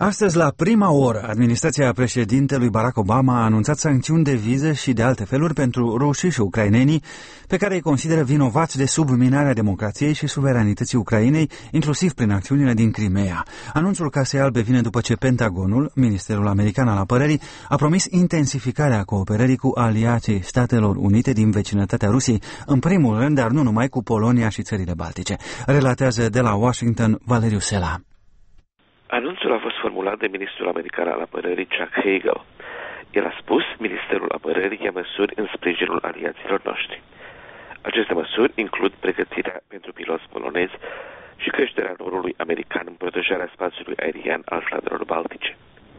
Astăzi, la prima oră, administrația președintelui Barack Obama a anunțat sancțiuni de vize și de alte feluri pentru rușii și ucrainenii pe care îi consideră vinovați de subminarea democrației și suveranității Ucrainei, inclusiv prin acțiunile din Crimea. Anunțul Casei Albe vine după ce Pentagonul, Ministerul American al Apărării, a promis intensificarea cooperării cu aliații Statelor Unite din vecinătatea Rusiei, în primul rând, dar nu numai, cu Polonia și țările Baltice. Relatează de la Washington Valeriu Sela. Anunțul a fost formulat de ministrul american al apărării Chuck Hagel. El a spus, Ministerul Apărării ia măsuri în sprijinul aliaților noștri. Aceste măsuri includ pregătirea pentru piloți polonezi și creșterea rolului american în protejarea spațiului aerian al statelor baltice.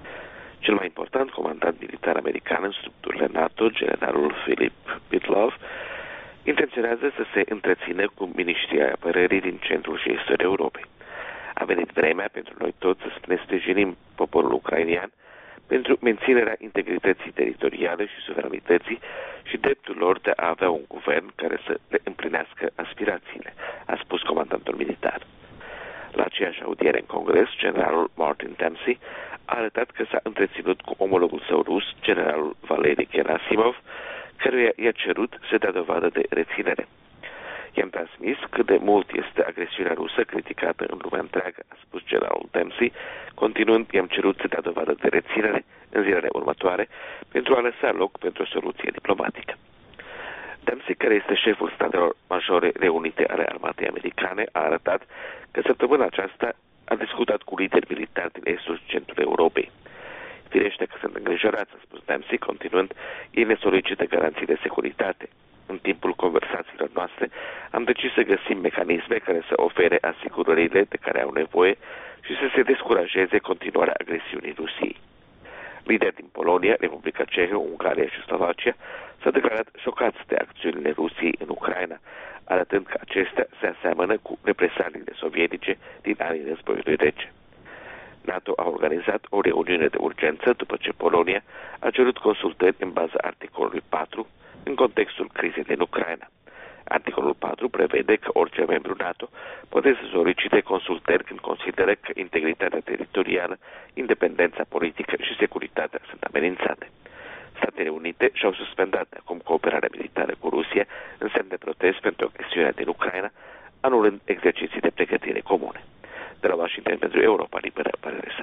Cel mai important comandant militar american în structurile NATO, generalul Philip Bitlov, intenționează să se întrețină cu miniștrii apărării din centrul și estul Europei. A venit vremea pentru noi toți să ne sprijinim poporul ucrainian pentru menținerea integrității teritoriale și suveranității și dreptul lor de a avea un guvern care să le împlinească aspirațiile, a spus comandantul militar. La aceeași audiere în Congres, generalul Martin Dempsey a arătat că s-a întreținut cu omologul său rus, generalul Valery Gerasimov, căruia i-a cerut să dea dovadă de reținere. I-am transmis cât de mult este agresiunea rusă criticată în lumea întreagă, a spus generalul Dempsey, continuând, i-am cerut să dea dovadă de reținere în zilele următoare pentru a lăsa loc pentru o soluție diplomatică. Dempsey, care este șeful statelor majore reunite ale armatei americane, a arătat că săptămâna aceasta a discutat cu lideri militari din estul și centrul Europei. Firește că sunt îngrijorați, a spus Dempsey, continuând, ei ne solicită garanții de securitate. În timpul conversațiilor noastre am decis să găsim mecanisme care să ofere asigurările de care au nevoie și să se descurajeze continuarea agresiunii Rusiei. Lideri din Polonia, Republica Cehă, Ungaria și Slovacia s-au declarat șocați de acțiunile Rusiei în Ucraina, arătând că acestea se aseamănă cu represaliile sovietice din anii războiului rece. NATO a organizat o reuniune de urgență după ce Polonia a cerut consultări în baza articolului 4 în contextul crizei din Ucraina. Articolul 4 prevede că orice membru NATO poate să solicite consultări când consideră că integritatea teritorială, independența politică și securitatea sunt amenințate. Statele Unite și-au suspendat acum cooperarea militară cu Rusia în semn de protest pentru agresiunea din Ucraina, anulând exerciții de pregătire comune. De la Washington pentru Europa Liberă, părere